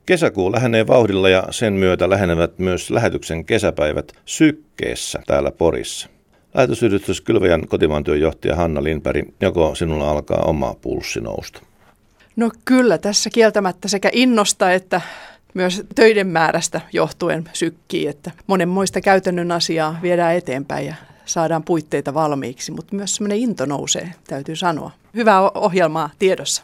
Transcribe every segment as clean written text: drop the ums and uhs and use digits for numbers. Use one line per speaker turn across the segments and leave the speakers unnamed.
Kesäkuu lähenee vauhdilla ja sen myötä lähenevät myös lähetyksen kesäpäivät Sykkeessä täällä Porissa. Lähetysyhdistys Kylväjän kotimaan työnjohtaja Hanna Lindberg, joko sinulla alkaa oma pulssi nousta?
No kyllä, tässä kieltämättä sekä innosta että myös töiden määrästä johtuen sykkii, että monenmoista käytännön asiaa viedään eteenpäin ja saadaan puitteita valmiiksi, mutta myös semmoinen into nousee, täytyy sanoa. Hyvää ohjelmaa tiedossa.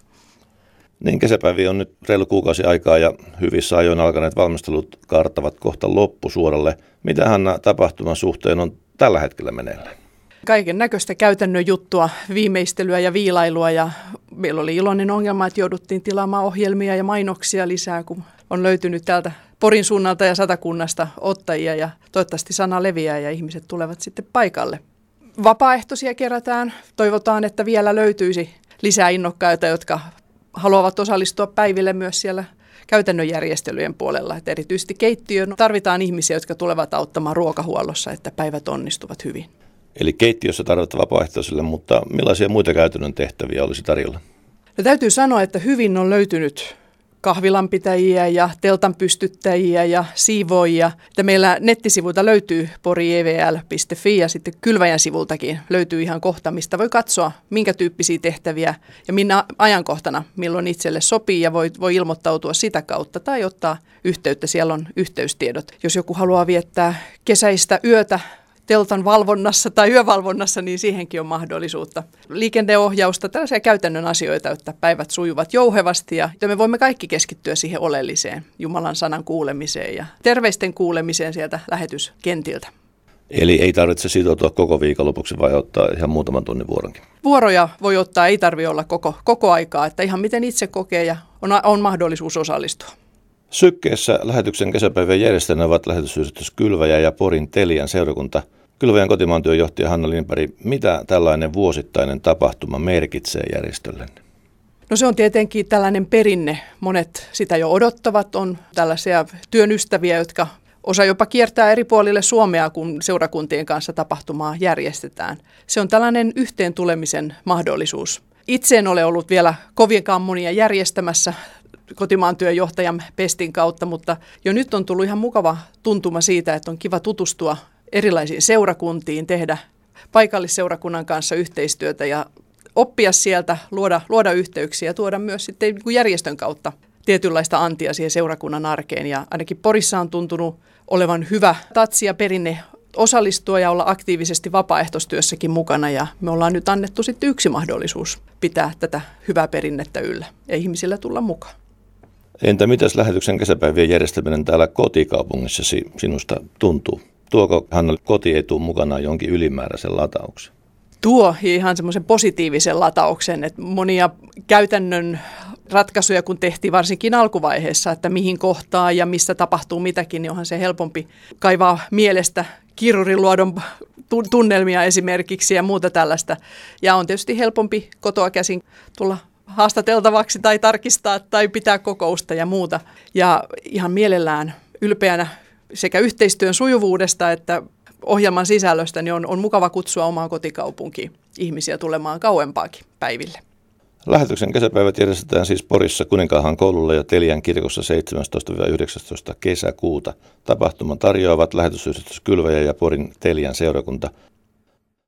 Niin, kesäpäiviä on nyt reilu kuukausi aikaa ja hyvissä ajoin alkaneet valmistelut karttavat kohta loppusuoralle. Mitä, Hanna, tapahtuman suhteen on tällä hetkellä meneillään?
Kaiken näköistä käytännön juttua, viimeistelyä ja viilailua, ja meillä oli iloinen ongelma, että jouduttiin tilaamaan ohjelmia ja mainoksia lisää, kun on löytynyt täältä Porin suunnalta ja Satakunnasta ottajia, ja toivottavasti sana leviää ja ihmiset tulevat sitten paikalle. Vapaaehtoisia kerätään. Toivotaan, että vielä löytyisi lisää innokkaita, jotka haluavat osallistua päiville myös siellä käytännön järjestelyjen puolella. Että erityisesti keittiöön tarvitaan ihmisiä, jotka tulevat auttamaan ruokahuollossa, että päivät onnistuvat hyvin.
Eli keittiössä tarvitaan vapaaehtoisille, mutta millaisia muita käytännön tehtäviä olisi tarjolla?
No, täytyy sanoa, että hyvin on löytynyt kahvilanpitäjiä ja teltan pystyttäjiä ja siivoojia. Että meillä nettisivuilta löytyy porievl.fi ja sitten Kylväjän sivultakin löytyy ihan kohta, mistä voi katsoa, minkä tyyppisiä tehtäviä ja minä ajankohtana, milloin itselle sopii, ja voi ilmoittautua sitä kautta tai ottaa yhteyttä. Siellä on yhteystiedot. Jos joku haluaa viettää kesäistä yötä teltan valvonnassa tai yövalvonnassa, niin siihenkin on mahdollisuutta. Liikenneohjausta, tällaisia käytännön asioita, että päivät sujuvat jouhevasti ja me voimme kaikki keskittyä siihen oleelliseen, Jumalan sanan kuulemiseen ja terveisten kuulemiseen sieltä lähetyskentiltä.
Eli ei tarvitse sitoutua koko viikonlopuksi, vai ottaa ihan muutaman tunnin vuoronkin?
Vuoroja voi ottaa, ei tarvitse olla koko aikaa, että ihan miten itse kokee ja on mahdollisuus osallistua.
Sykkeessä lähetyksen kesäpäivän järjestäjänä ovat lähetysyhdistys Kylväjä ja Porin Telian seurakunta. Kylväjän kotimaan työnjohtaja Hanna Lindberg, mitä tällainen vuosittainen tapahtuma merkitsee järjestölle?
No, se on tietenkin tällainen perinne. Monet sitä jo odottavat. On tällaisia työn ystäviä, jotka osa jopa kiertää eri puolille Suomea, kun seurakuntien kanssa tapahtumaa järjestetään. Se on tällainen yhteen tulemisen mahdollisuus. Itse en ole ollut vielä kovinkaan monia järjestämässä kotimaan työnjohtajan pestin kautta, mutta jo nyt on tullut ihan mukava tuntuma siitä, että on kiva tutustua erilaisiin seurakuntiin, tehdä paikallisseurakunnan kanssa yhteistyötä ja oppia sieltä, luoda yhteyksiä ja tuoda myös sitten järjestön kautta tietynlaista antia siihen seurakunnan arkeen. Ja ainakin Porissa on tuntunut olevan hyvä tatsi ja perinne osallistua ja olla aktiivisesti vapaaehtoistyössäkin mukana, ja me ollaan nyt annettu sitten yksi mahdollisuus pitää tätä hyvää perinnettä yllä ja ihmisillä tulla mukaan.
Entä mitäs lähetyksen kesäpäivien järjestäminen täällä kotikaupungissasi sinusta tuntuu? Tuoko, Hanna, kotietu mukanaan jonkin ylimääräisen latauksen?
Tuo ihan semmoisen positiivisen latauksen, että monia käytännön ratkaisuja kun tehtiin varsinkin alkuvaiheessa, että mihin kohtaa ja missä tapahtuu mitäkin, niin onhan se helpompi kaivaa mielestä kiruriluodon tunnelmia esimerkiksi ja muuta tällaista. Ja on tietysti helpompi kotoa käsin tulla haastateltavaksi tai tarkistaa tai pitää kokousta ja muuta. Ja ihan mielellään ylpeänä sekä yhteistyön sujuvuudesta että ohjelman sisällöstä, niin on mukava kutsua omaan kotikaupunkiin ihmisiä tulemaan kauempaakin päiville.
Lähetyksen kesäpäivät järjestetään siis Porissa Kuninkaanhan koululla ja Telian kirkossa 17-19 kesäkuuta. Tapahtuman tarjoavat lähetysyhdistys Kylväjä ja Porin Telian seurakunta.